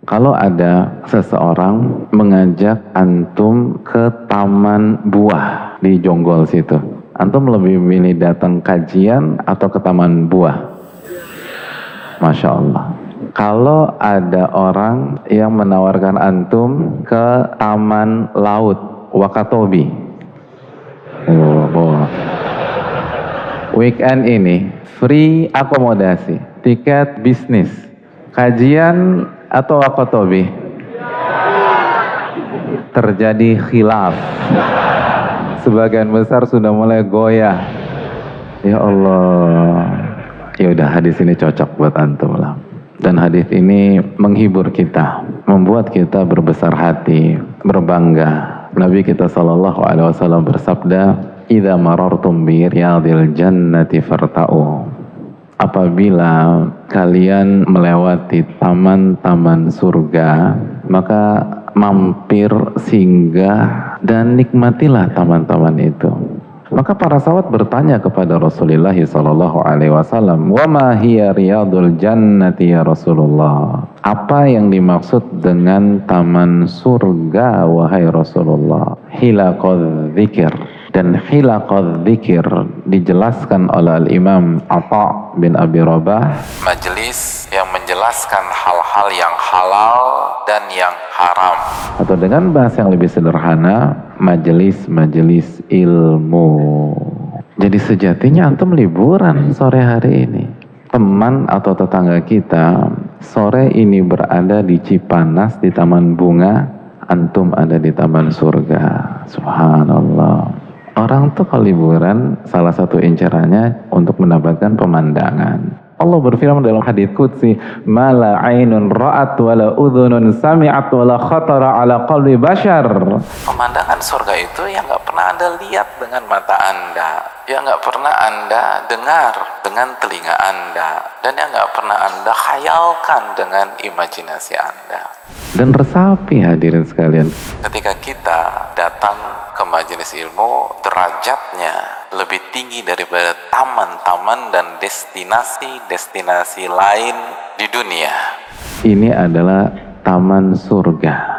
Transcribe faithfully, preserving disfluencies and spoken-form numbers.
Kalau ada seseorang mengajak antum ke taman buah di Jonggol situ, antum lebih milih datang kajian atau ke taman buah? Masya Allah. Kalau ada orang yang menawarkan antum ke taman laut Wakatobi, oh, oh. weekend ini free akomodasi, tiket bisnis, kajian atau Wakatobi? Terjadi khilaf. Sebagian besar sudah mulai goyah. Ya Allah. Ya udah, hadis ini cocok buat antum lah. Dan hadis ini menghibur kita, membuat kita berbesar hati, berbangga. Nabi kita sallallahu alaihi wasallam bersabda, "Idza marartum bi riyadil jannati farta'u." Apabila kalian melewati taman-taman surga, maka mampir, singgah, dan nikmatilah taman-taman itu. Maka para sahabat bertanya kepada Rasulullah sallallahu alaihi wasallam, "Wa ma hiya riyadul jannati ya Rasulullah?" Apa yang dimaksud dengan taman surga wahai Rasulullah? Hilaqadz dzikr. Dan hilaqadz dzikr dijelaskan oleh Imam Atha bin Abi Rabah, majelis yang menjelaskan hal-hal yang halal dan yang haram. Atau dengan bahasa yang lebih sederhana, majelis-majelis ilmu. Jadi sejatinya antum liburan sore hari ini. Teman atau tetangga kita sore ini berada di Cipanas di Taman Bunga, antum ada di Taman Surga. Subhanallah. Orang tuh kalau liburan salah satu incarannya untuk mendapatkan pemandangan. Allah berfirman dalam hadits qudsi, "Ma la 'ainun ra'at wa la udhunun sami'at wa la khatara 'ala qalbi bashar." Pemandangan surga itu yang enggak pernah Anda lihat dengan mata Anda, yang enggak pernah Anda dengar dengan telinga Anda, dan yang enggak pernah Anda khayalkan dengan imajinasi Anda. Dan resapi hadirin sekalian, ketika kita datang ke majelis ilmu, derajatnya lebih tinggi daripada taman-taman dan destinasi-destinasi lain di dunia. Ini adalah taman surga.